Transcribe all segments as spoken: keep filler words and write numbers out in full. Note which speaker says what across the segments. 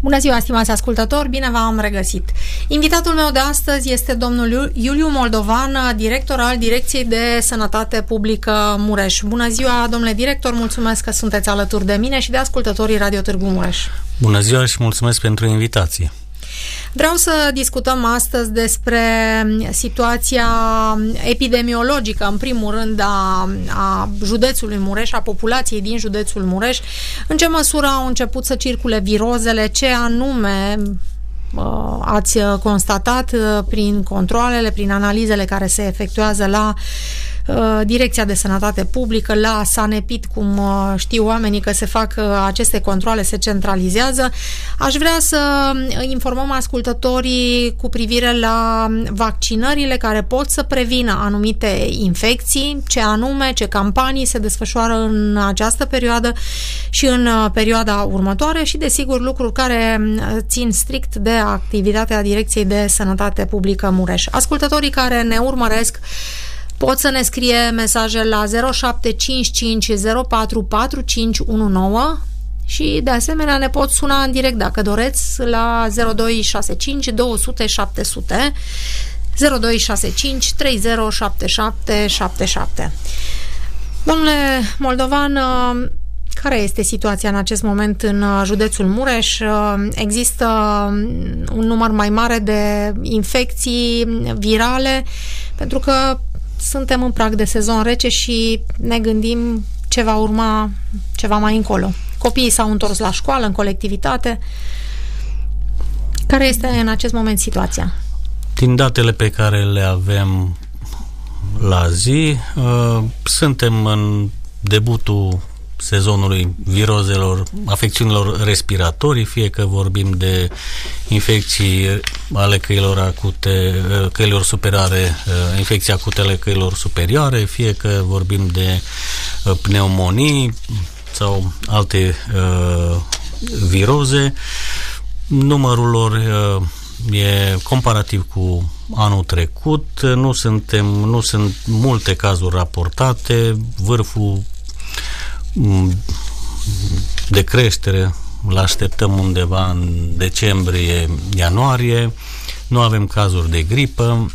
Speaker 1: Bună ziua, stimați ascultători, bine v-am regăsit. Invitatul meu de astăzi este domnul Iuliu Moldovan, director al Direcției de Sănătate Publică Mureș. Bună ziua, domnule director, mulțumesc că sunteți alături de mine și de ascultătorii Radio Târgu Mureș.
Speaker 2: Bună ziua și mulțumesc pentru invitație.
Speaker 1: Vreau să discutăm astăzi despre situația epidemiologică, în primul rând, a, a județului Mureș, a populației din județul Mureș. În ce măsură au început să circule virozele, ce anume ați constatat prin controalele, prin analizele care se efectuează la Direcția de Sănătate Publică, la SANEPID, cum știu oamenii că se fac aceste controale, se centralizează. Aș vrea să informăm ascultătorii cu privire la vaccinările care pot să prevină anumite infecții, ce anume, ce campanii se desfășoară în această perioadă și în perioada următoare și, desigur, lucruri care țin strict de activitatea Direcției de Sănătate Publică Mureș. Ascultătorii care ne urmăresc pot să ne scrie mesaje la zero șapte cinci cinci zero patru patru cinci unu nouă și de asemenea ne pot suna în direct dacă doreți la zero doi șase cinci două zero zero șapte zero zero zero doi șase cinci trei zero șapte șapte șapte șapte. Domnule Moldovan, care este situația în acest moment în județul Mureș? Există un număr mai mare de infecții virale pentru că suntem în prag de sezon rece și ne gândim ce va urma ceva mai încolo. Copiii s-au întors la școală, în colectivitate. Care este în acest moment situația?
Speaker 2: Din datele pe care le avem la zi, uh, suntem în debutul sezonului virozelor, afecțiunilor respiratorii, fie că vorbim de infecții ale căilor acute, căilor superioare, infecții acute ale căilor superioare, fie că vorbim de pneumonii sau alte uh, viroze. Numărul lor uh, e comparativ cu anul trecut, nu suntem, nu sunt multe cazuri raportate, vârful de creștere îl așteptăm undeva în decembrie, ianuarie. Nu avem cazuri de gripă.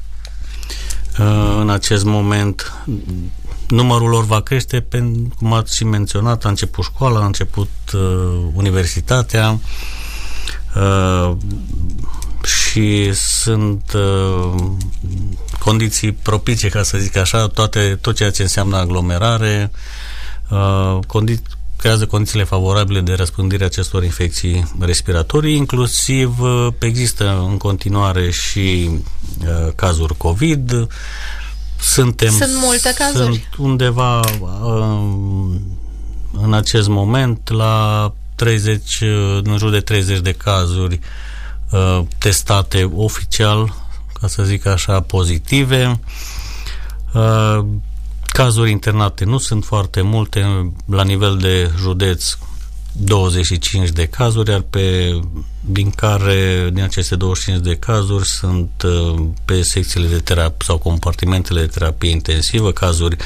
Speaker 2: În acest moment numărul lor va crește, cum ați și menționat, a început școala, a început universitatea și sunt condiții propice, ca să zic așa, toate, tot ceea ce înseamnă aglomerare Uh, condi- creează condițiile favorabile de răspândire a acestor infecții respiratorii, inclusiv uh, există în continuare și uh, cazuri COVID. Suntem,
Speaker 1: sunt multe cazuri?
Speaker 2: Sunt undeva uh, în acest moment la treizeci, în jur de treizeci de cazuri uh, testate oficial, ca să zic așa, pozitive. Uh, Cazuri internate nu sunt foarte multe, la nivel de județ douăzeci și cinci de cazuri, iar pe, din care, din aceste douăzeci și cinci de cazuri sunt pe secțiile de terapie sau compartimentele de terapie intensivă, cazuri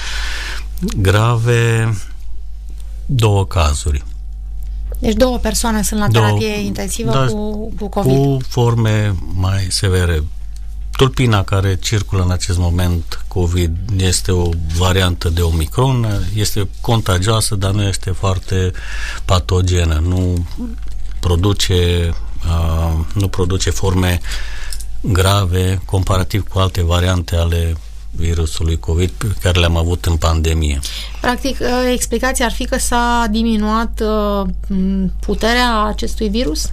Speaker 2: grave, două cazuri.
Speaker 1: Deci două persoane sunt la
Speaker 2: două,
Speaker 1: terapie intensivă
Speaker 2: da,
Speaker 1: cu, cu COVID.
Speaker 2: Cu forme mai severe. Tulpina care circulă în acest moment COVID este o variantă de Omicron, este contagioasă, dar nu este foarte patogenă, nu produce, uh, nu produce forme grave comparativ cu alte variante ale virusului COVID pe care le-am avut în pandemie.
Speaker 1: Practic, explicația ar fi că s-a diminuat uh, puterea acestui virus?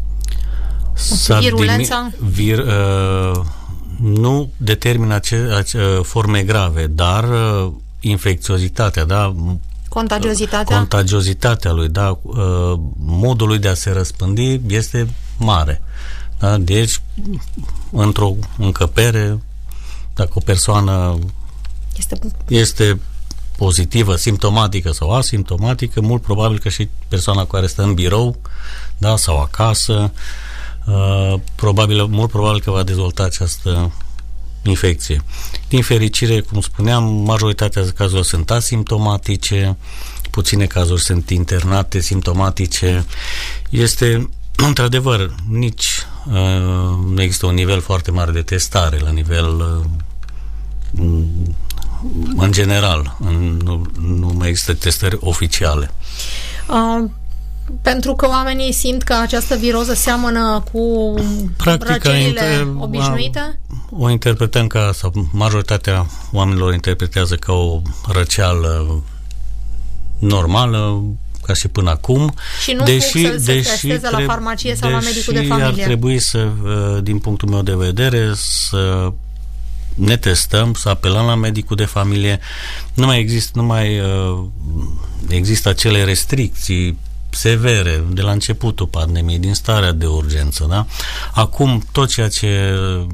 Speaker 2: S-a
Speaker 1: Virulența?
Speaker 2: Dimi- vir, uh, nu determină ace- ace- forme grave, dar uh, infecțiozitatea, da?
Speaker 1: Contagiozitatea?
Speaker 2: Contagiozitatea lui, da? Uh, modul lui de a se răspândi este mare. Da? Deci, într-o încăpere, dacă o persoană
Speaker 1: este,
Speaker 2: este pozitivă, simptomatică sau asimptomatică, mult probabil că și persoana care stă în birou, da, sau acasă, uh, probabil, mult probabil că va dezvolta această infecție. Din fericire, cum spuneam, majoritatea cazurilor sunt asimptomatice, puține cazuri sunt internate, simptomatice. Este într-adevăr, nici uh, nu există un nivel foarte mare de testare la nivel uh, în general. Nu, nu mai există testări oficiale.
Speaker 1: Uh. Pentru că oamenii simt că această viroză seamănă cu Practic, răcelile inter... obișnuite?
Speaker 2: O interpretăm ca, sau majoritatea oamenilor interpretează ca o răceală normală, ca și până acum.
Speaker 1: Și nu deși, fug să se testeze la farmacie sau la medicul de familie.
Speaker 2: Ar trebui să, din punctul meu de vedere, să ne testăm, să apelăm la medicul de familie. Nu mai există, nu mai uh, există acele restricții severe de la începutul pandemiei, din starea de urgență, da? Acum tot ceea ce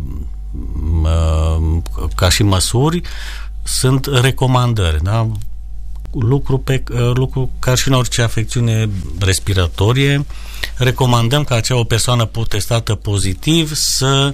Speaker 2: uh, ca și măsuri sunt recomandări, da? Lucru, pe, uh, lucru ca și în orice afecțiune respiratorie, recomandăm ca acea o persoană testată pozitiv să,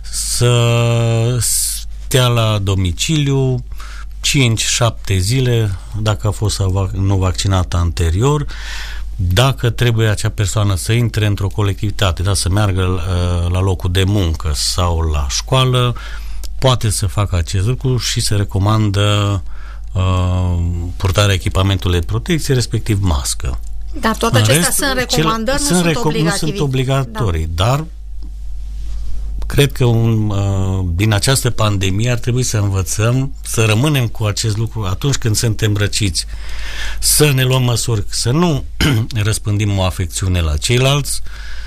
Speaker 2: să stea la domiciliu cinci șapte zile, dacă a fost nu vaccinată anterior. Dacă trebuie acea persoană să intre într-o colectivitate, da, să meargă uh, la locul de muncă sau la școală, poate să facă acest lucru și se recomandă uh, purtarea echipamentului de protecție, respectiv mască.
Speaker 1: Dar toate acestea rest, sunt recomandări, cel, nu, sunt reco- nu sunt
Speaker 2: obligatorii,
Speaker 1: da.
Speaker 2: Dar cred că un, uh, din această pandemie ar trebui să învățăm să rămânem cu acest lucru atunci când suntem răciți, să ne luăm măsuri, să nu răspândim o afecțiune la ceilalți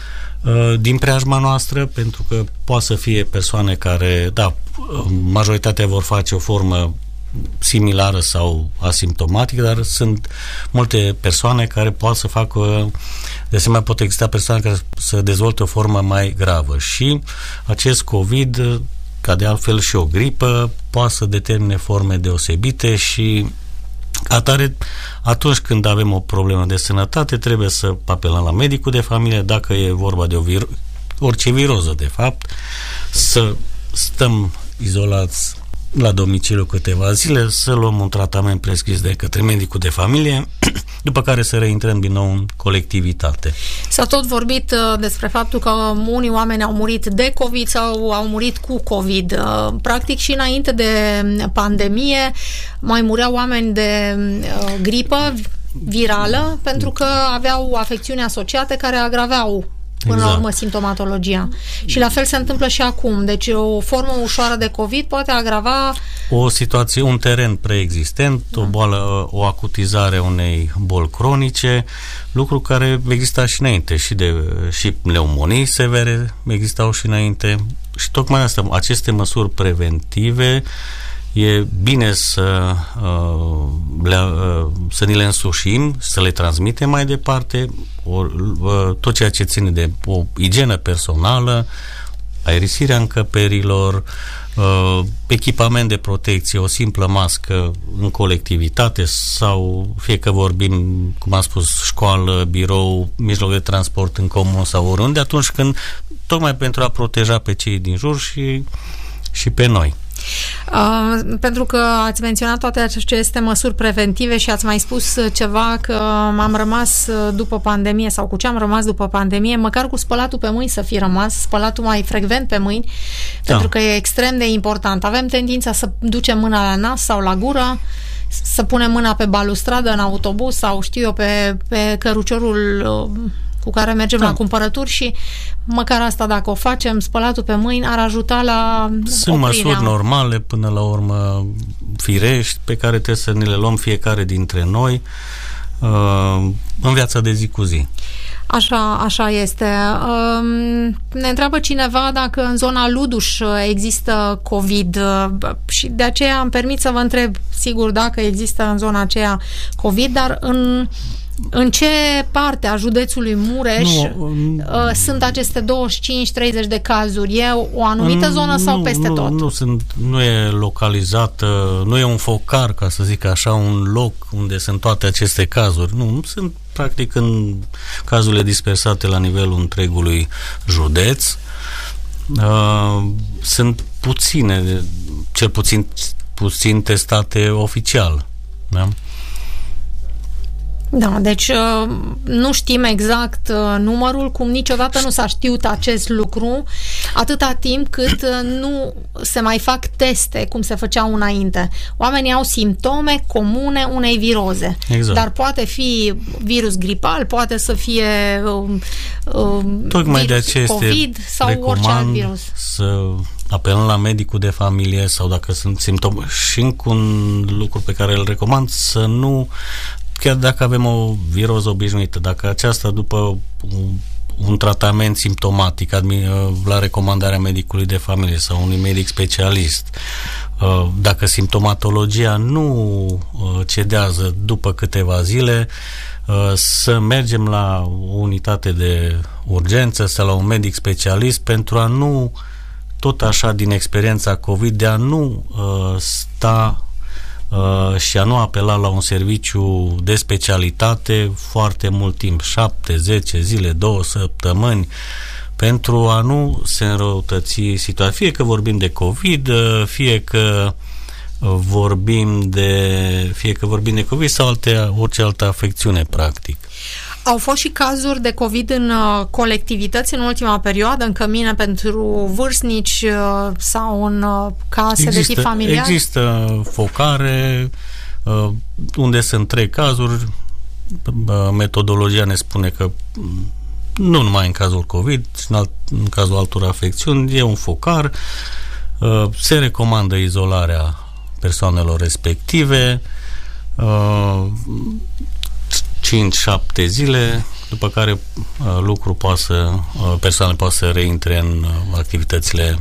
Speaker 2: uh, din preajma noastră, pentru că poate să fie persoane care, da, majoritatea vor face o formă similară sau asimptomatică, dar sunt multe persoane care pot să facă, de asemenea pot exista persoane care să dezvolte o formă mai gravă și acest COVID, ca de altfel și o gripă, poate să determine forme deosebite și atare, atunci când avem o problemă de sănătate, trebuie să apelăm la medicul de familie, dacă e vorba de o vir- orice viroză, de fapt, să stăm izolați la domiciliu câteva zile, să luăm un tratament prescris de către medicul de familie, după care să reintrăm din nou în colectivitate.
Speaker 1: S-a tot vorbit uh, despre faptul că unii oameni au murit de COVID sau au murit cu COVID. Uh, practic și înainte de pandemie mai mureau oameni de uh, gripă virală pentru că aveau afecțiuni asociate care agraveau până exact. La urmă simptomatologia. Și la fel se întâmplă și acum. Deci o formă ușoară de COVID poate agrava
Speaker 2: o situație, un teren preexistent, da. o boală, o acutizare a unei boli cronice, lucru care exista și înainte, și de și pneumonii severe existau și înainte. Și tocmai asta, aceste măsuri preventive e bine să, uh, le, uh, să ni le însușim, să le transmitem mai departe, or, uh, tot ceea ce ține de o igienă personală, aerisirea încăperilor, uh, echipament de protecție, o simplă mască în colectivitate sau fie că vorbim, cum am spus, școală, birou, mijloc de transport în comun sau oriunde, atunci când, tocmai pentru a proteja pe cei din jur și, și pe noi.
Speaker 1: Uh, pentru că ați menționat toate aceste măsuri preventive și ați mai spus ceva că am rămas după pandemie sau cu ce am rămas după pandemie, măcar cu spălatul pe mâini să fi rămas, spălatul mai frecvent pe mâini, da. Pentru că e extrem de important. Avem tendința să ducem mâna la nas sau la gură, să punem mâna pe balustradă în autobuz sau știu eu pe, pe căruciorul cu care mergem da. La cumpărături și măcar asta dacă o facem, spălatul pe mâini ar ajuta la
Speaker 2: Sunt oprirea. Măsuri normale, până la urmă firești, pe care trebuie să ne le luăm fiecare dintre noi uh, în viața de zi cu zi.
Speaker 1: Așa, așa este. Ne întreabă cineva dacă în zona Luduș există COVID și de aceea am permit să vă întreb, sigur, dacă există în zona aceea COVID, dar în În ce parte a județului Mureș nu, uh, sunt aceste douăzeci și cinci treizeci de cazuri? E o anumită în, zonă sau
Speaker 2: nu,
Speaker 1: peste
Speaker 2: nu,
Speaker 1: tot?
Speaker 2: Nu, sunt, nu e localizată, nu e un focar, ca să zic așa, un loc unde sunt toate aceste cazuri. Nu, sunt practic în cazurile dispersate la nivelul întregului județ. Uh, sunt puține, cel puțin, puțin testate oficial. Da?
Speaker 1: Da, deci nu știm exact numărul, cum niciodată nu s-a știut acest lucru, atâta timp cât nu se mai fac teste cum se făceau înainte. Oamenii au simptome comune unei viroze. Exact. Dar poate fi virus gripal, poate să fie uh,
Speaker 2: Tocmai de aceea
Speaker 1: COVID sau orice alt virus.
Speaker 2: Să apelăm la medicul de familie sau dacă sunt simptome. Și încă un lucru pe care îl recomand, să nu, chiar dacă avem o viroză obișnuită, dacă aceasta după un, un tratament simptomatic la recomandarea medicului de familie sau unui medic specialist, dacă simptomatologia nu cedează după câteva zile, să mergem la o unitate de urgență sau la un medic specialist pentru a nu, tot așa din experiența COVID, de a nu sta Uh, și a nu apela la un serviciu de specialitate foarte mult timp, șapte, zece zile, două săptămâni, pentru a nu se înrăutăți situația. Fie că vorbim de COVID, fie că vorbim de fie că vorbim de COVID sau alte, orice altă afecțiune, practic.
Speaker 1: Au fost și cazuri de COVID în uh, colectivități în ultima perioadă, în cămine pentru vârstnici uh, sau în uh, case există, de tip familiar?
Speaker 2: Există focare uh, unde sunt trei cazuri. Uh, metodologia ne spune că nu numai în cazul COVID, ci în, alt, în cazul altor afecțiuni, e un focar. Uh, se recomandă izolarea persoanelor respective. Uh, cinci șapte zile, după care uh, lucru poate să, uh, persoanele poate să reintre în uh, activitățile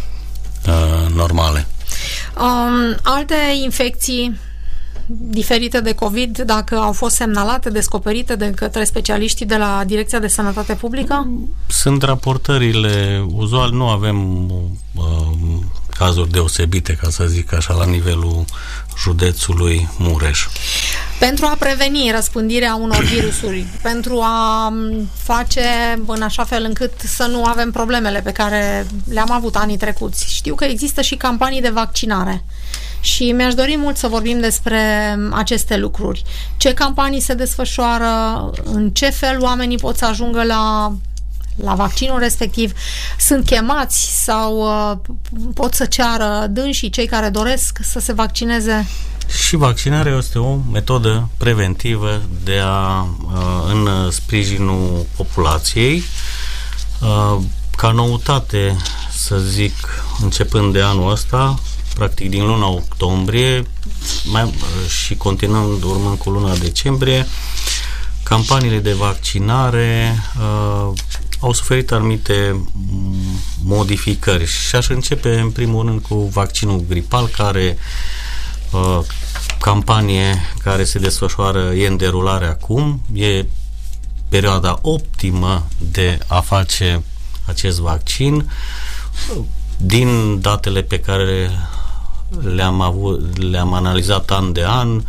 Speaker 2: uh, normale.
Speaker 1: Um, alte infecții diferite de COVID, dacă au fost semnalate, descoperite de către specialiștii de la Direcția de Sănătate Publică?
Speaker 2: Sunt raportările uzual, nu avem uh, cazuri deosebite, ca să zic așa, la nivelul județului Mureș.
Speaker 1: Pentru a preveni răspândirea unor virusuri, pentru a face în așa fel încât să nu avem problemele pe care le-am avut anii trecuți. Știu că există și campanii de vaccinare și mi-aș dori mult să vorbim despre aceste lucruri. Ce campanii se desfășoară, în ce fel oamenii pot să ajungă la la vaccinul respectiv, sunt chemați sau uh, pot să ceară dânsii, cei care doresc să se vaccineze?
Speaker 2: Și vaccinarea este o metodă preventivă de a, uh, în sprijinul populației. Uh, ca noutate, să zic, începând de anul ăsta, practic din luna octombrie mai, și continuând, urmând cu luna decembrie, campaniile de vaccinare uh, au suferit anumite modificări și aș începe în primul rând cu vaccinul gripal, care uh, campanie care se desfășoară, e în derulare acum, e perioada optimă de a face acest vaccin. Din datele pe care le-am avut, le-am analizat an de an,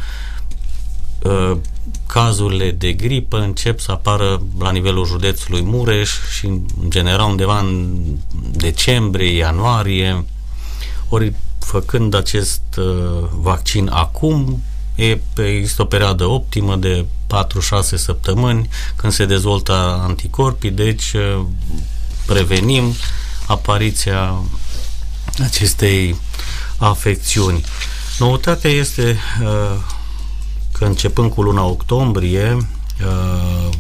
Speaker 2: uh, cazurile de gripă încep să apară la nivelul județului Mureș și în general undeva în decembrie, ianuarie. Ori făcând acest uh, vaccin acum, e, există o perioadă optimă de patru șase săptămâni când se dezvoltă anticorpii, deci uh, prevenim apariția acestei afecțiuni. Noutatea este uh, că începând cu luna octombrie, uh,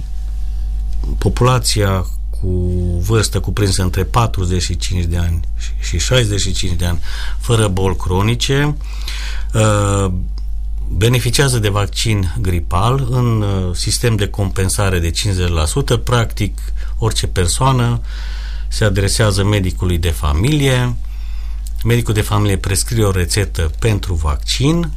Speaker 2: populația cu vârstă cuprinsă între patruzeci și cinci de ani și șaizeci și cinci de ani, fără boli cronice, uh, beneficiază de vaccin gripal în uh, sistem de compensare de cincizeci la sută. Practic, orice persoană se adresează medicului de familie, medicul de familie prescrie o rețetă pentru vaccin,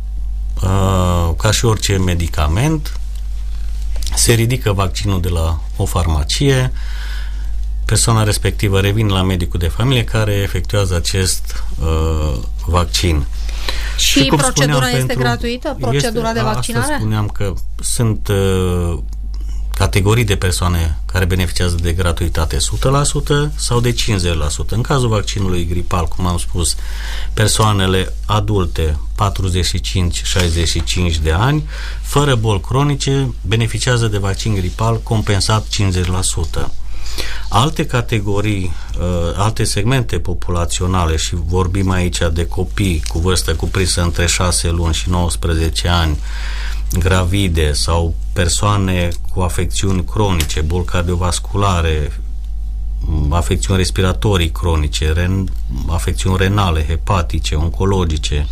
Speaker 2: Uh, ca și orice medicament, se ridică vaccinul de la o farmacie, persoana respectivă revine la medicul de familie care efectuează acest uh, vaccin.
Speaker 1: Și, și procedura este pentru, gratuită? Procedura este, de vaccinare?
Speaker 2: Asta spuneam că sunt uh, categorii de persoane care beneficiază de gratuitate o sută la sută sau de cincizeci la sută. În cazul vaccinului gripal, cum am spus, persoanele adulte patruzeci și cinci șaizeci și cinci de ani, fără boli cronice, beneficiază de vaccin gripal compensat cincizeci la sută. Alte categorii, alte segmente populaționale, și vorbim aici de copii cu vârstă cuprinsă între șase luni și nouăsprezece ani, gravide sau persoane cu afecțiuni cronice, boli cardiovasculare, afecțiuni respiratorii cronice, ren, afecțiuni renale, hepatice, oncologice,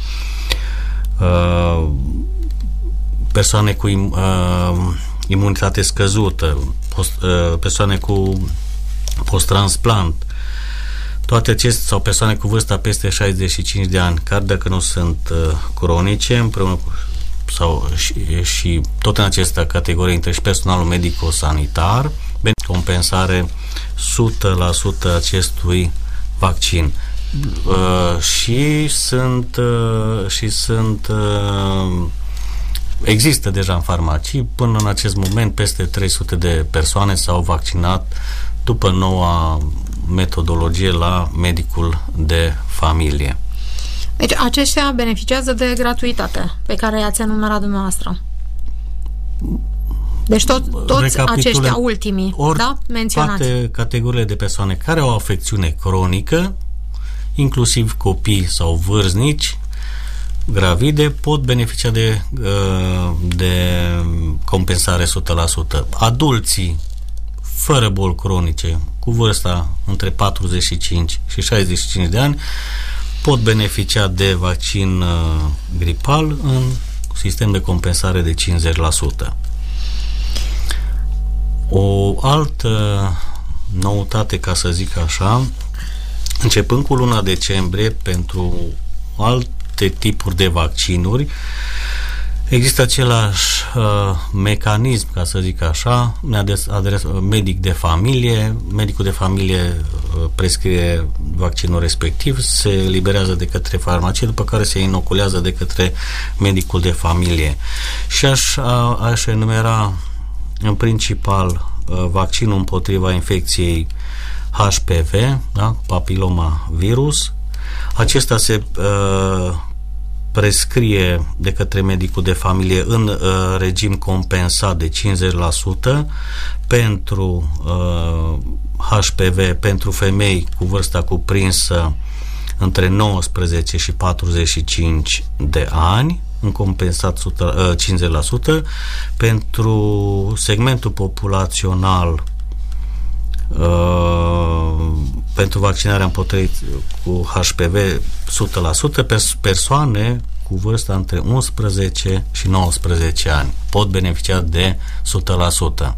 Speaker 2: persoane cu im, imunitate scăzută, post, persoane cu post-transplant, toate acestea, sau persoane cu vârsta peste șaizeci și cinci de ani, chiar dacă nu sunt cronice, împreună cu sau și, și tot în aceste categorii intră și personalul medico-sanitar, compensare o sută la sută acestui vaccin. Uh, și sunt uh, și sunt uh, există deja în farmacii, până în acest moment peste trei sute de persoane s-au vaccinat după noua metodologie la medicul de familie.
Speaker 1: Deci aceștia beneficiază de gratuitate pe care i-ați enumerat dumneavoastră. Deci tot, toți aceștia ultimii, da? Menționați.
Speaker 2: Toate categoriile de persoane care au o afecțiune cronică, inclusiv copii sau vârstnici, gravide, pot beneficia de, de compensare o sută la sută. Adulții fără boli cronice, cu vârsta între patruzeci și cinci și șaizeci și cinci de ani, pot beneficia de vaccin uh, gripal în sistem de compensare de cincizeci la sută. O altă noutate, ca să zic așa, începând cu luna decembrie, pentru alte tipuri de vaccinuri, există același uh, mecanism, ca să zic așa, ne adres, medic de familie, medicul de familie uh, prescrie vaccinul respectiv, se eliberează de către farmacie, după care se inoculează de către medicul de familie. Și aș, a, aș enumera în principal uh, vaccinul împotriva infecției H P V, da? Papiloma virus. Acesta se uh, prescrie de către medicul de familie în uh, regim compensat de cincizeci la sută pentru uh, H P V pentru femei cu vârsta cuprinsă între nouăsprezece și patruzeci și cinci de ani, în compensat cincizeci la sută, pentru segmentul populațional uh, pentru vaccinarea împotriva cu H P V o sută la sută, persoane cu vârsta între unsprezece și nouăsprezece ani pot beneficia de o sută la sută.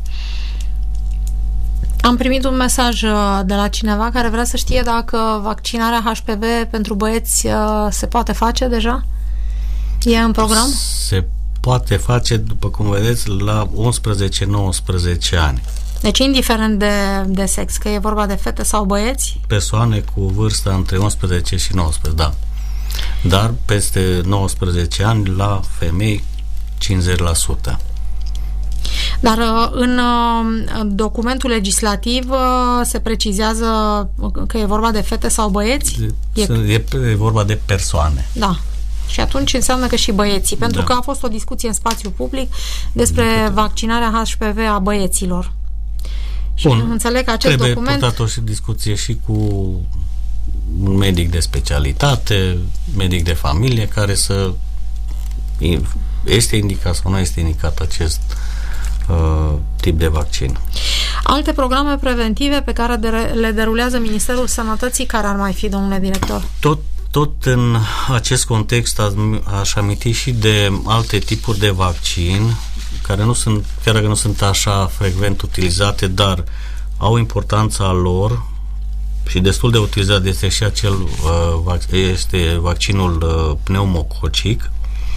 Speaker 1: Am primit un mesaj de la cineva care vrea să știe dacă vaccinarea H P V pentru băieți se poate face deja? E în program?
Speaker 2: Se poate face, după cum vedeți, la unsprezece nouăsprezece ani.
Speaker 1: Deci, indiferent de, de sex, că e vorba de fete sau băieți?
Speaker 2: Persoane cu vârsta între unsprezece și nouăsprezece, da. Dar peste nouăsprezece ani, la femei, cincizeci la sută.
Speaker 1: Dar în documentul legislativ se precizează că e vorba de fete sau băieți?
Speaker 2: E, e, e vorba de persoane.
Speaker 1: Da. Și atunci înseamnă că și băieții, pentru da. că a fost o discuție în spațiu public despre vaccinarea H P V a băieților.
Speaker 2: Bun.
Speaker 1: Și înțeleg că acest
Speaker 2: Trebuie
Speaker 1: document...
Speaker 2: purtat o și discuție și cu un medic de specialitate, medic de familie, care să este indicat sau nu este indicat acest uh, tip de vaccin.
Speaker 1: Alte programe preventive pe care de, le derulează Ministerul Sănătății, care ar mai fi, domnule director?
Speaker 2: Tot Tot în acest context aș aminti și de alte tipuri de vaccin care nu sunt, chiar dacă nu sunt așa frecvent utilizate, dar au importanța lor și destul de utilizat este și acel este vaccinul pneumococic.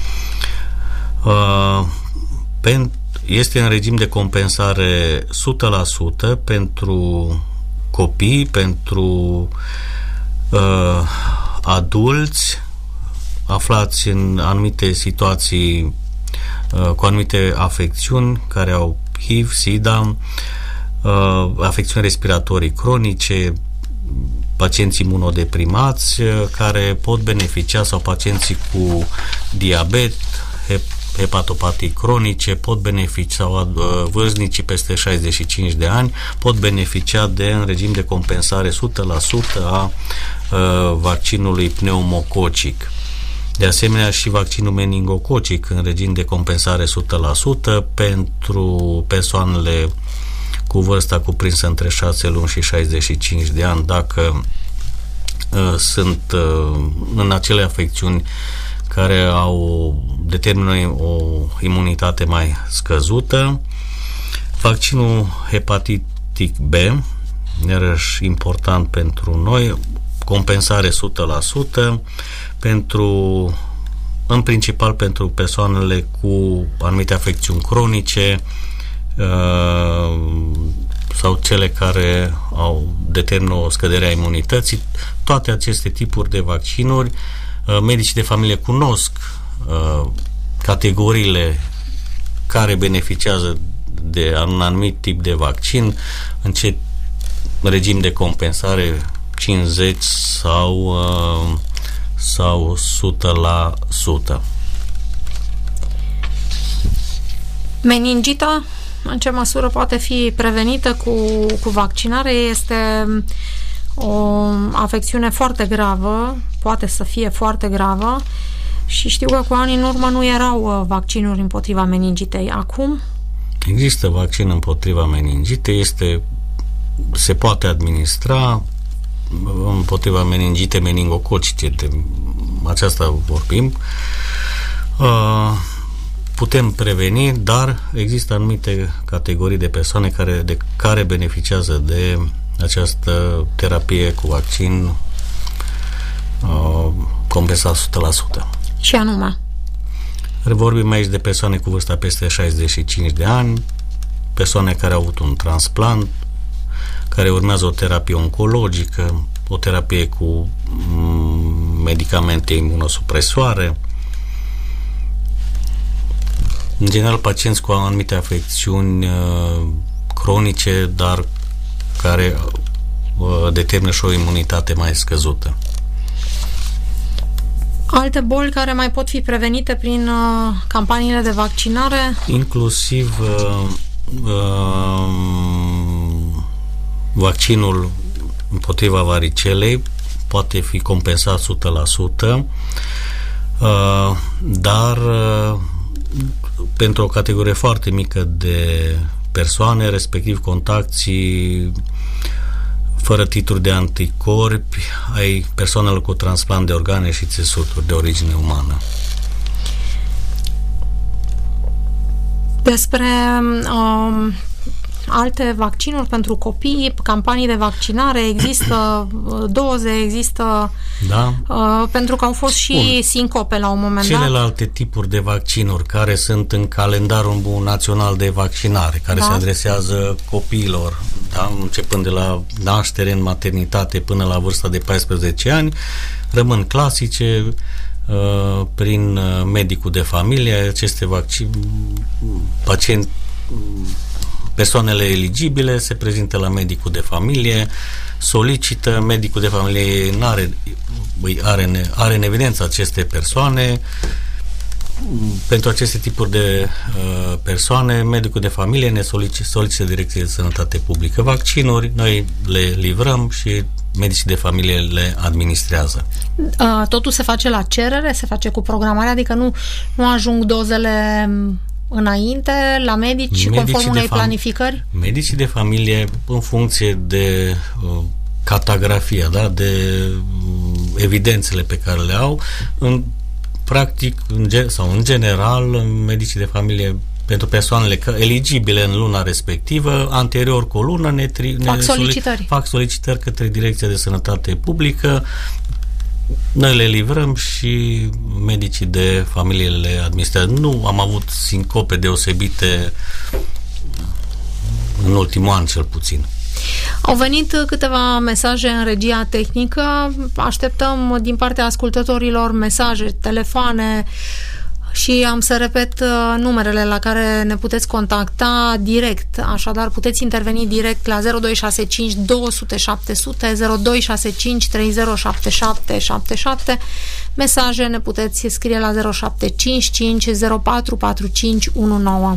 Speaker 2: Este în regim de compensare o sută la sută pentru copii, pentru adulți aflați în anumite situații cu anumite afecțiuni care au H I V, SIDA, afecțiuni respiratorii cronice, pacienți imunodeprimați care pot beneficia, sau pacienții cu diabet, hepatopatii cronice pot beneficia, sau vârstnicii peste șaizeci și cinci de ani pot beneficia de în regim de compensare o sută la sută a vaccinului pneumococic. De asemenea, și vaccinul meningococic în regim de compensare o sută la sută pentru persoanele cu vârsta cuprinsă între șase luni și șaizeci și cinci de ani, dacă uh, sunt uh, în acele afecțiuni care au determină o imunitate mai scăzută. Vaccinul hepatitic B, iarăși important pentru noi, compensare o sută la sută pentru, în principal pentru persoanele cu anumite afecțiuni cronice sau cele care au determină o scădere a imunității. Toate aceste tipuri de vaccinuri, medicii de familie cunosc categoriile care beneficiază de un anumit tip de vaccin, în ce regim de compensare, cincizeci sau sau o sută la sută.
Speaker 1: Meningita, în ce măsură poate fi prevenită cu, cu vaccinare? Este o afecțiune foarte gravă, poate să fie foarte gravă, și știu că cu ani în urmă nu erau vaccinuri împotriva meningitei. Acum?
Speaker 2: Există vaccin împotriva meningitei, este, se poate administra împotriva meningite meningococice, de aceasta vorbim. Putem preveni, dar există anumite categorii de persoane care, de care beneficiază de această terapie cu vaccin compensat o sută la sută.
Speaker 1: Și anume?
Speaker 2: Vorbim aici de persoane cu vârsta peste șaizeci și cinci de ani, persoane care au avut un transplant, care urmează o terapie oncologică, o terapie cu medicamente imunosupresoare. În general, pacienți cu anumite afecțiuni uh, cronice, dar care uh, determină și o imunitate mai scăzută.
Speaker 1: Alte boli care mai pot fi prevenite prin uh, campaniile de vaccinare? Inclusiv
Speaker 2: uh, uh, vaccinul împotriva varicelei poate fi compensat o sută la sută, uh, dar uh, pentru o categorie foarte mică de persoane, respectiv contacții fără titluri de anticorpi ai persoanelor cu transplant de organe și țesuturi de origine umană.
Speaker 1: Despre um, alte vaccinuri pentru copii, campanii de vaccinare, există doze, există...
Speaker 2: Da.
Speaker 1: Uh, pentru că au fost și Bun. sincope la un moment dat.
Speaker 2: Celelalte tipuri de vaccinuri care sunt în calendarul național de vaccinare, care da. se adresează copiilor, da? Începând de la naștere în maternitate până la vârsta de paisprezece ani, rămân clasice. Uh, prin medicul de familie, aceste vaccin, pacient, persoanele eligibile se prezintă la medicul de familie, solicită, medicul de familie n-are, are, are în evidență aceste persoane. Pentru aceste tipuri de uh, persoane, medicul de familie ne solicită, solicită Direcția de Sănătate Publică vaccinuri, noi le livrăm și medicii de familie le administrează.
Speaker 1: Totul se face la cerere, se face cu programare, adică nu, nu ajung dozele înainte la medici medicii conform unei planificări?
Speaker 2: Medicii de familie, în funcție de uh, catagrafia, da, de uh, evidențele pe care le au, în practic, în gen, sau în general, medicii de familie pentru persoanele eligibile în luna respectivă, anterior cu o lună ne, tri,
Speaker 1: fac,
Speaker 2: ne
Speaker 1: solicitări.
Speaker 2: fac solicitări către Direcția de Sănătate Publică, noi le livrăm și medicii de familie le administrează. Nu am avut sincope deosebite în ultimul an, cel puțin.
Speaker 1: Au venit câteva mesaje în regia tehnică, așteptăm din partea ascultătorilor mesaje, telefoane. Și am să repet uh, numerele la care ne puteți contacta direct, așadar puteți interveni direct la zero doi șase cinci două zero zero șapte zero zero, zero doi șase cinci trei zero șapte șapte șapte șapte, mesaje ne puteți scrie la zero șapte cinci cinci zero patru patru cinci unu nouă.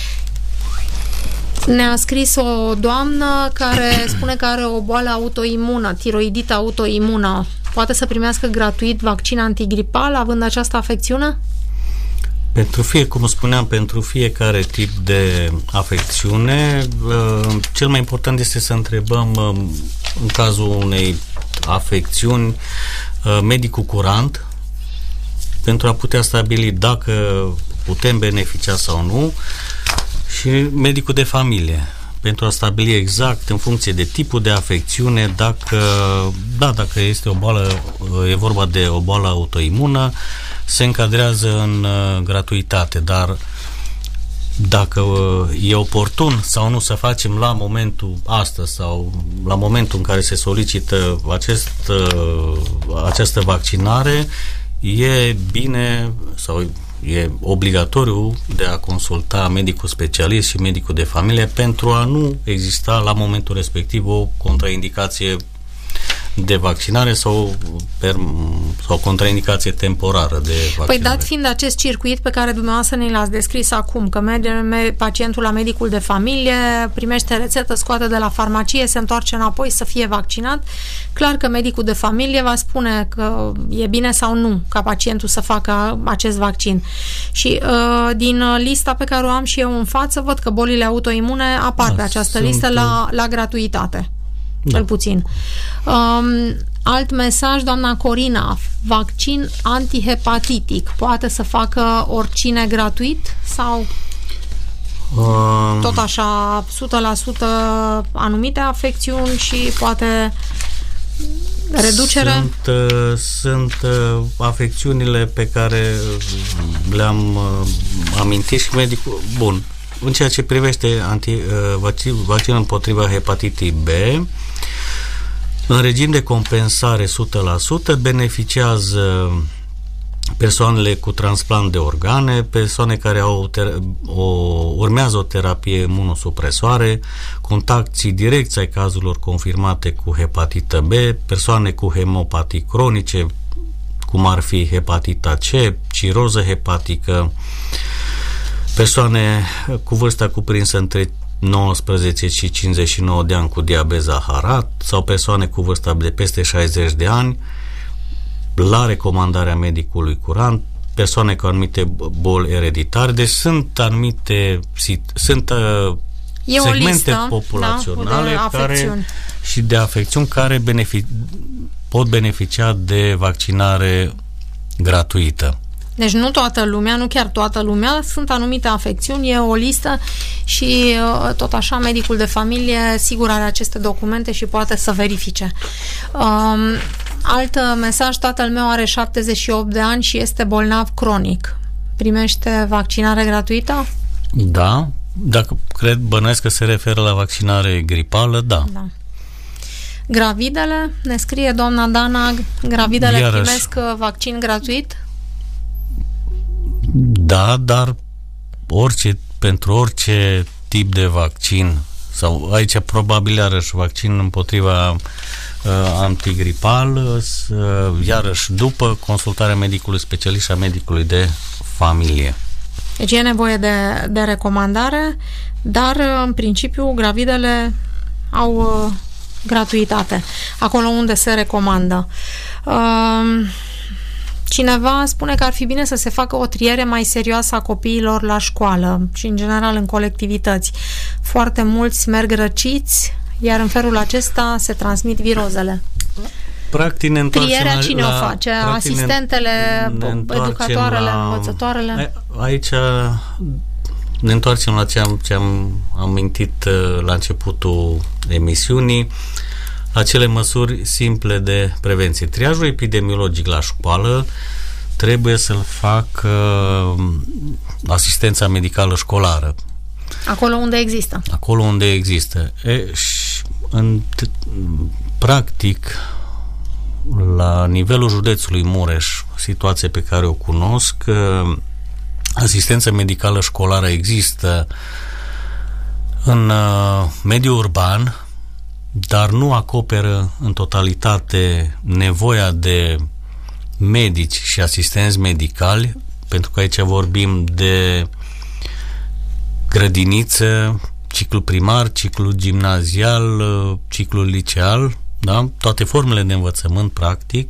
Speaker 1: Ne-a scris o doamnă care spune că are o boală autoimună, tiroidită autoimună. Poate să primească gratuit vaccin antigripal având această afecțiune?
Speaker 2: Pentru fie, cum spuneam, pentru fiecare tip de afecțiune, cel mai important este să întrebăm, în cazul unei afecțiuni, medicul curant, pentru a putea stabili dacă putem beneficia sau nu, și medicul de familie, pentru a stabili exact, în funcție de tipul de afecțiune, dacă, da, dacă este o boală, e vorba de o boală autoimună, se încadrează în uh, gratuitate, dar dacă uh, e oportun sau nu să facem la momentul astăzi sau la momentul în care se solicită acest, uh, această vaccinare, e bine sau e obligatoriu de a consulta medicul specialist și medicul de familie pentru a nu exista la momentul respectiv o contraindicație de vaccinare sau, per, sau contraindicație temporară de vaccinare.
Speaker 1: Păi dat fiind acest circuit pe care dumneavoastră ne l-ați descris acum, că merge pacientul la medicul de familie, primește rețetă, scoate de la farmacie, se întoarce înapoi să fie vaccinat, clar că medicul de familie va spune că e bine sau nu ca pacientul să facă acest vaccin. Și uh, din lista pe care o am și eu în față, văd că bolile autoimune apar da, pe această sunt... listă la, la gratuitate. Da. Cel puțin. Um, alt mesaj, doamna Corina, vaccin antihepatitic poate să facă oricine gratuit sau um, tot așa o sută la sută anumite afecțiuni și poate reducere?
Speaker 2: Sunt, uh, sunt uh, afecțiunile pe care le-am uh, amintit și medicul, bun, în ceea ce privește anti, uh, vaccin, vaccinul împotriva hepatitei B, în regim de compensare o sută la sută beneficiază persoanele cu transplant de organe, persoane care au o, urmează o terapie imunosupresoare, contactii direcți ai cazurilor confirmate cu hepatită B, persoane cu hemopatii cronice, cum ar fi hepatita C, ciroză hepatică, persoane cu vârsta cuprinsă între nouăsprezece și cincizeci și nouă de ani cu diabet zaharat sau persoane cu vârsta de peste șaizeci de ani la recomandarea medicului curant, persoane cu anumite boli ereditare. Deci sunt anumite sunt
Speaker 1: e
Speaker 2: segmente
Speaker 1: listă,
Speaker 2: populaționale
Speaker 1: da,
Speaker 2: care și de afecțiuni care benefic- pot beneficia de vaccinare gratuită.
Speaker 1: Deci nu toată lumea, nu chiar toată lumea, sunt anumite afecțiuni, e o listă și tot așa medicul de familie sigur are aceste documente și poate să verifice. Um, alt mesaj, tatăl meu are șaptezeci și opt de ani și este bolnav cronic. Primește vaccinare gratuită?
Speaker 2: Da, dacă cred, bănuiesc că se referă la vaccinare gripală, da.
Speaker 1: Da. Gravidele, ne scrie doamna Dana, gravidele Iarăși. primesc vaccin gratuit?
Speaker 2: Da, dar orice, pentru orice tip de vaccin sau aici probabil iarăși vaccin împotriva uh, antigripal, uh, iarăși după consultarea medicului specialist și a medicului de familie.
Speaker 1: Deci e nevoie de, de recomandare, dar în principiu gravidele au uh, gratuitate acolo unde se recomandă. Uh, Cineva spune că ar fi bine să se facă o triere mai serioasă a copiilor la școală și, în general, în colectivități. Foarte mulți merg răciți, iar în felul acesta se transmit virozele.
Speaker 2: Practic ne întoarcem
Speaker 1: Trierea
Speaker 2: la,
Speaker 1: cine
Speaker 2: la,
Speaker 1: o face? Asistentele,
Speaker 2: ne, ne
Speaker 1: educatoarele,
Speaker 2: la,
Speaker 1: învățătoarele?
Speaker 2: Aici ne întoarcem la ce am, ce am amintit la începutul emisiunii, la cele măsuri simple de prevenție. Triajul epidemiologic la școală trebuie să-l facă asistența medicală școlară.
Speaker 1: Acolo unde există.
Speaker 2: Acolo unde există. E, și în, practic, la nivelul județului Mureș, situație pe care o cunosc, asistență medicală școlară există în uh, mediul urban, dar nu acoperă în totalitate nevoia de medici și asistenți medicali, pentru că aici vorbim de grădiniță, ciclu primar, ciclu gimnazial, ciclu liceal, da? Toate formele de învățământ, practic.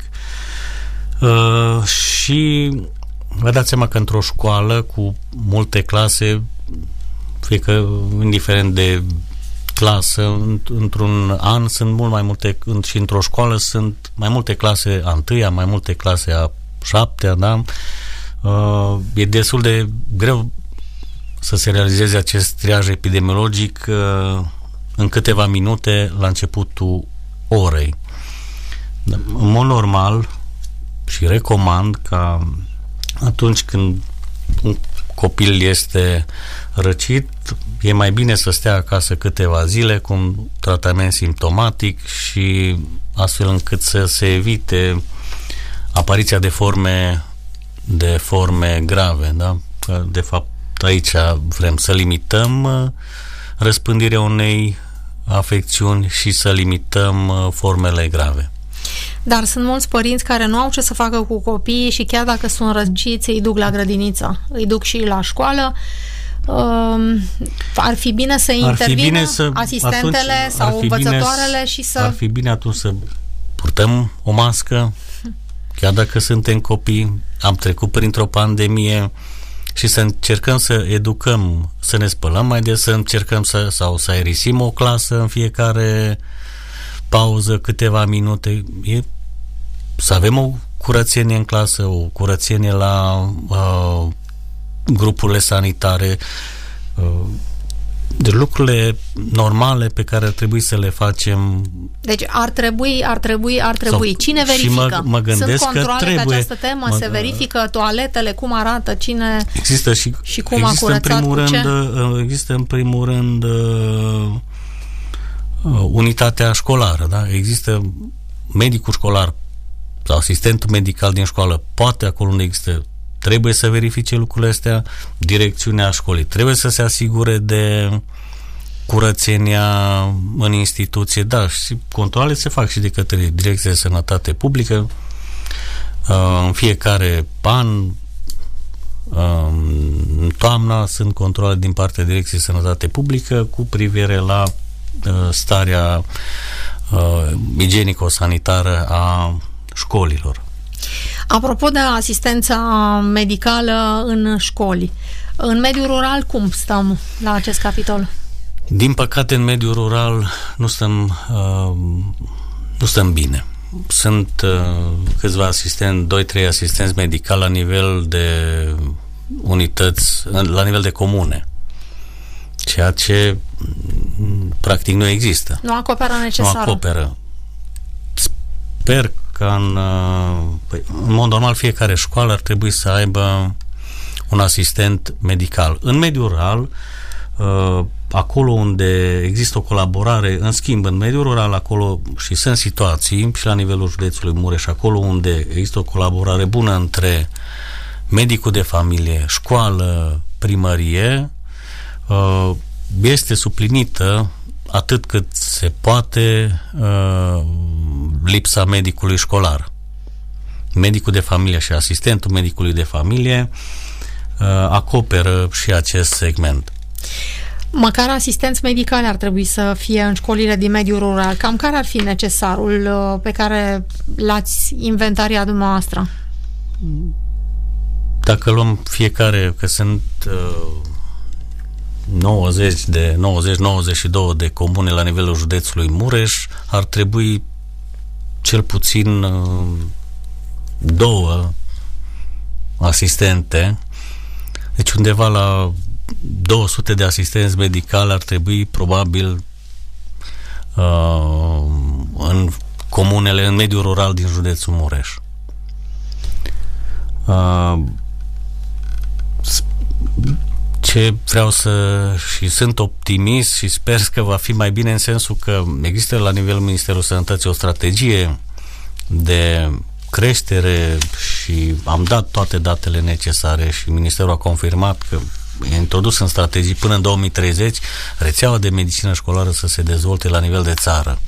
Speaker 2: Uh, și vă dați seama că într-o școală cu multe clase, fie că indiferent de clasă, într-un an sunt mult mai multe, și într-o școală sunt mai multe clase a întâia, mai multe clase a șaptea, da? Uh, e destul de greu să se realizeze acest triaj epidemiologic uh, în câteva minute la începutul orei. În mod normal și recomand ca atunci când un copil este răcit, e mai bine să stea acasă câteva zile cu un tratament simptomatic și astfel încât să se evite apariția de forme de forme grave, da? Că de fapt aici vrem să limităm răspândirea unei afecțiuni și să limităm formele grave.
Speaker 1: Dar sunt mulți părinți care nu au ce să facă cu copiii și chiar dacă sunt răciți, îi duc la grădiniță, îi duc și la școală. Uh, ar fi bine să intervină să, asistentele atunci, sau învățătoarele bine, și să...
Speaker 2: Ar fi bine atunci să purtăm o mască, chiar dacă suntem copii, am trecut printr-o pandemie, și să încercăm să educăm, să ne spălăm mai des, să încercăm să, sau să aerisim o clasă în fiecare pauză, câteva minute. E, să avem o curățenie în clasă, o curățenie la uh, grupurile sanitare, uh, de lucrurile normale pe care ar trebui să le facem.
Speaker 1: Deci ar trebui, ar trebui, ar trebui. Sau, cine verifică?
Speaker 2: Mă, mă gândesc
Speaker 1: Sunt controale
Speaker 2: că trebuie,
Speaker 1: pe această temă?
Speaker 2: mă,
Speaker 1: se verifică toaletele, cum arată, cine
Speaker 2: există și,
Speaker 1: și cum
Speaker 2: există
Speaker 1: a curățat,
Speaker 2: în primul
Speaker 1: cu ce?
Speaker 2: rând, există în primul rând uh, unitatea școlară, da? Există medicul școlar sau asistentul medical din școală, poate acolo unde există, trebuie să verifice lucrurile astea, direcțiunea școlii trebuie să se asigure de curățenia în instituție, da, și controle se fac și de către Direcția de Sănătate Publică în fiecare an, în toamna sunt controle din partea Direcției de Sănătate Publică cu privire la starea igienico-sanitară a școlilor.
Speaker 1: Apropo de asistența medicală în școli, în mediul rural cum stăm la acest capitol?
Speaker 2: Din păcate, în mediul rural nu stăm, uh, nu stăm bine. Sunt uh, câțiva asistenți, doi trei asistenți medicali la nivel de unități, la nivel de comune. Ceea ce practic nu există.
Speaker 1: Nu acoperă necesarul.
Speaker 2: Nu acoperă. Sper că în, păi, în mod normal fiecare școală ar trebui să aibă un asistent medical. În mediul rural, acolo unde există o colaborare, în schimb, în mediul rural, acolo și sunt situații, și la nivelul județului Mureș, acolo unde există o colaborare bună între medicul de familie, școală, primărie, este suplinită atât cât se poate lipsa medicului școlar. Medicul de familie și asistentul medicului de familie acoperă și acest segment.
Speaker 1: Măcar asistenți medicali ar trebui să fie în școlile din mediul rural. Cam care ar fi necesarul pe care l-ați inventariat dumneavoastră?
Speaker 2: Dacă luăm fiecare, că sunt nouăzeci de nouăzeci nouăzeci și doi de comune la nivelul județului Mureș, ar trebui cel puțin două asistente. Deci undeva la două sute de asistenți medicali ar trebui probabil uh, în comunele, în mediul rural din județul Mureș. Uh, ce vreau să, și sunt optimist și sper că va fi mai bine în sensul că există la nivelul Ministerului Sănătății o strategie de creștere și am dat toate datele necesare și Ministerul a confirmat că e introdus în strategii până în două mii treizeci rețeaua de medicină școlară să se dezvolte la nivel de țară.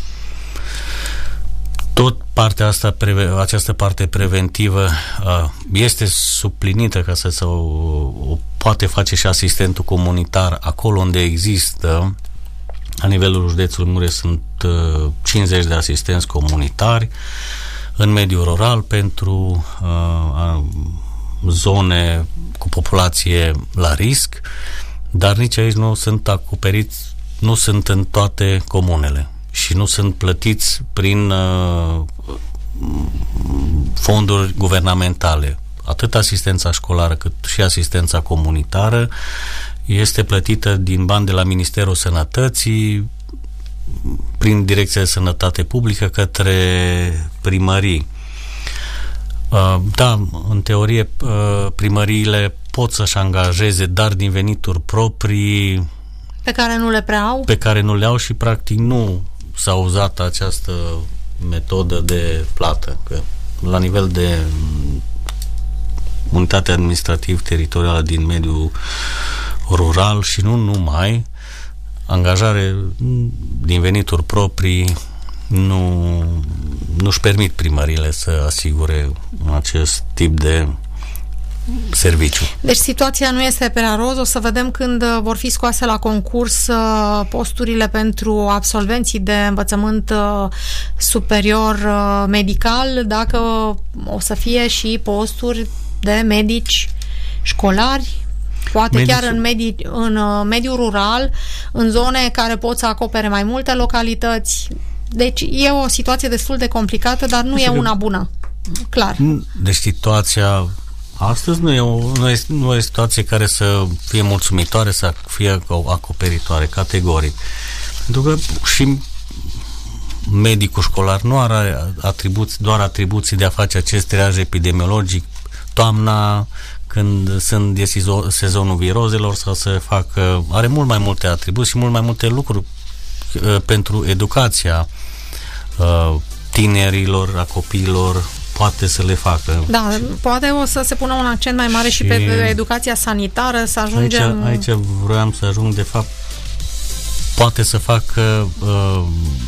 Speaker 2: Tot partea asta, această parte preventivă este suplinită ca să se o, o poate face și asistentul comunitar acolo unde există. La nivelul județului Mureș sunt cincizeci de asistenți comunitari în mediul rural pentru uh, zone cu populație la risc, dar nici aici nu sunt acoperiți, nu sunt în toate comunele și nu sunt plătiți prin uh, fonduri guvernamentale. Atât asistența școlară cât și asistența comunitară este plătită din bani de la Ministerul Sănătății prin Direcția de Sănătate Publică către primării. Uh, da, în teorie uh, primăriile pot să-și angajeze, dar din venituri proprii
Speaker 1: pe care nu le prea au,
Speaker 2: pe care nu le au și practic nu s-a uzat această metodă de plată. Că la nivel de unitate administrativ-teritorială din mediul rural și nu numai, angajare din venituri proprii nu, nu-și permit primările să asigure acest tip de serviciu.
Speaker 1: Deci situația nu este pe la roz. O să vedem când vor fi scoase la concurs posturile pentru absolvenții de învățământ superior medical, dacă o să fie și posturi de medici școlari, poate Medici... chiar în, medii, în mediul rural, în zone care pot să acopere mai multe localități. Deci e o situație destul de complicată, dar nu e una bună. Clar.
Speaker 2: Deci situația astăzi nu e, o, nu, e, nu e o situație care să fie mulțumitoare, să fie acoperitoare, categoric. Pentru că și medicul școlar nu are atribuții, doar atribuții de a face acest triaj epidemiologic toamna, când sunt de sezonul virozelor, sau să facă, are mult mai multe atribuții și mult mai multe lucruri uh, pentru educația uh, tinerilor, a copiilor, poate să le facă.
Speaker 1: Da, și, poate o să se pună un accent mai mare și, și pe educația sanitară, să ajungem...
Speaker 2: Aici, aici vreau să ajung, de fapt, poate să facă uh,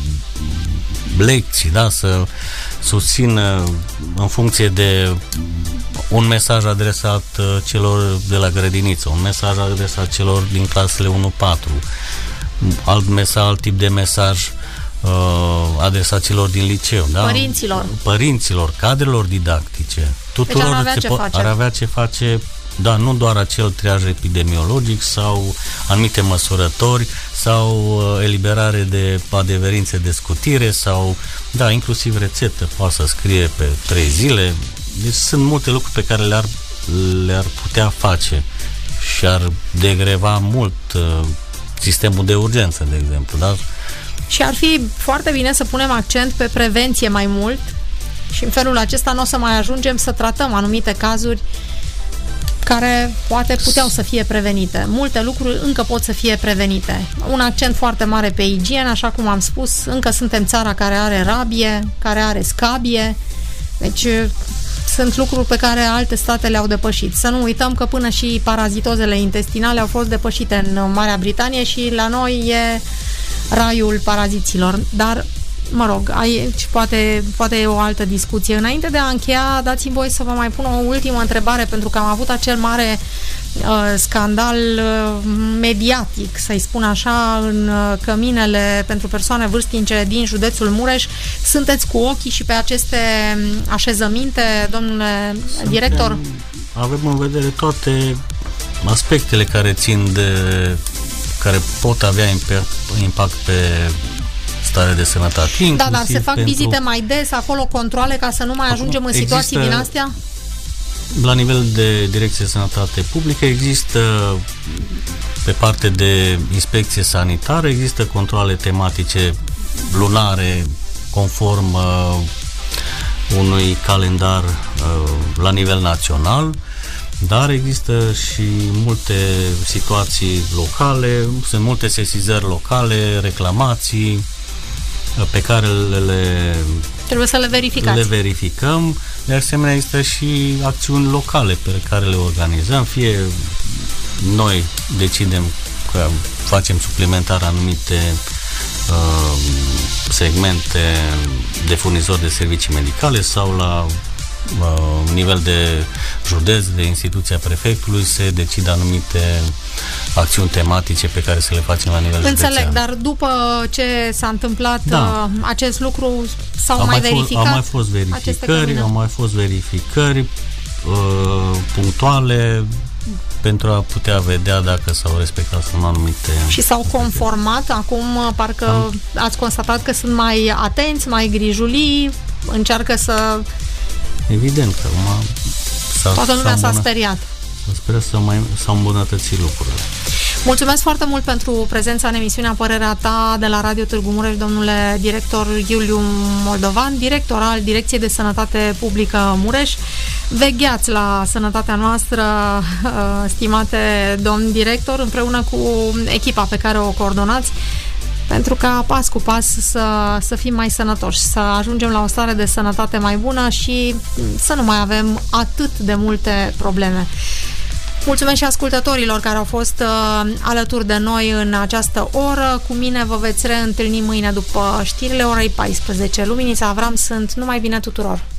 Speaker 2: lecții, da, să susțină în funcție de un mesaj adresat celor de la grădiniță, un mesaj adresat celor din clasele unu patru, alt mesaj, alt tip de mesaj uh, adresat celor din liceu, da?
Speaker 1: Părinților.
Speaker 2: Părinților, cadrelor didactice. Tuturor
Speaker 1: deci ar avea, ce
Speaker 2: po- ar avea ce face, da, nu doar acel triaj epidemiologic sau anumite măsurători sau uh, eliberare de adeverințe de scutire sau, da, inclusiv rețetă, poate să scrie pe trei zile. Deci sunt multe lucruri pe care le-ar, le-ar putea face și ar degreva mult uh, sistemul de urgență, de exemplu, da?
Speaker 1: Și ar fi foarte bine să punem accent pe prevenție mai mult și în felul acesta nu o să mai ajungem să tratăm anumite cazuri care poate puteau să fie prevenite. Multe lucruri încă pot să fie prevenite. Un accent foarte mare pe igienă, așa cum am spus, încă suntem țara care are rabie, care are scabie, deci sunt lucruri pe care alte state le-au depășit. Să nu uităm că până și parazitozele intestinale au fost depășite în Marea Britanie și la noi e raiul paraziților. Dar, mă rog, aici poate, poate e o altă discuție. Înainte de a încheia, dați-mi voi să vă mai pun o ultimă întrebare, pentru că am avut acel mare uh, scandal uh, mediatic, să-i spun așa, în uh, căminele pentru persoane vârstnice din județul Mureș. Sunteți cu ochii și pe aceste așezăminte, domnule Suntem, director?
Speaker 2: Avem în vedere toate aspectele care țin de, care pot avea impact pe stare de sănătate.
Speaker 1: Da, dar se fac pentru... vizite mai des, acolo controle, ca să nu mai ajungem în situații există, din astea?
Speaker 2: La nivel de Direcție de Sănătate Publică există, pe parte de inspecție sanitară, există controle tematice lunare conform uh, unui calendar uh, la nivel național, dar există și multe situații locale, sunt multe sesizări locale, reclamații pe care le
Speaker 1: Trebuie să le verificați.
Speaker 2: Le verificăm. De asemenea, există și acțiuni locale pe care le organizăm. Fie noi decidem că facem suplimentar anumite uh, segmente de furnizori de servicii medicale sau la uh, nivel de județ, de instituția prefectului, se decid anumite acțiuni tematice pe care să le facem la nivel
Speaker 1: Înțeleg,
Speaker 2: județean.
Speaker 1: dar după ce s-a întâmplat da. acest lucru, s-au
Speaker 2: au
Speaker 1: mai,
Speaker 2: mai
Speaker 1: verificat?
Speaker 2: Fost, au mai fost verificări, au mai fost verificări uh, punctuale pentru a putea vedea dacă s-au respectat sau nu anumite...
Speaker 1: Și s-au conformat? Acum parcă Am... ați constatat că sunt mai atenți, mai grijulii, încearcă să...
Speaker 2: Evident că acum s-a,
Speaker 1: toată lumea s-a,
Speaker 2: s-a
Speaker 1: speriat.
Speaker 2: Sper să mai s-au îmbunătățit lucrurile.
Speaker 1: Mulțumesc foarte mult pentru prezența în emisiunea Părerea Ta de la Radio Târgu Mureș, domnule director Iuliu Moldovan, director al Direcției de Sănătate Publică Mureș. Vegheați la sănătatea noastră, stimate domn director, împreună cu echipa pe care o coordonați, pentru ca pas cu pas să, să fim mai sănătoși, să ajungem la o stare de sănătate mai bună și să nu mai avem atât de multe probleme. Mulțumesc și ascultătorilor care au fost uh, alături de noi în această oră. Cu mine vă veți reîntâlni mâine după știrile orei paisprezece. Luminița Avram sunt. Numai bine tuturor!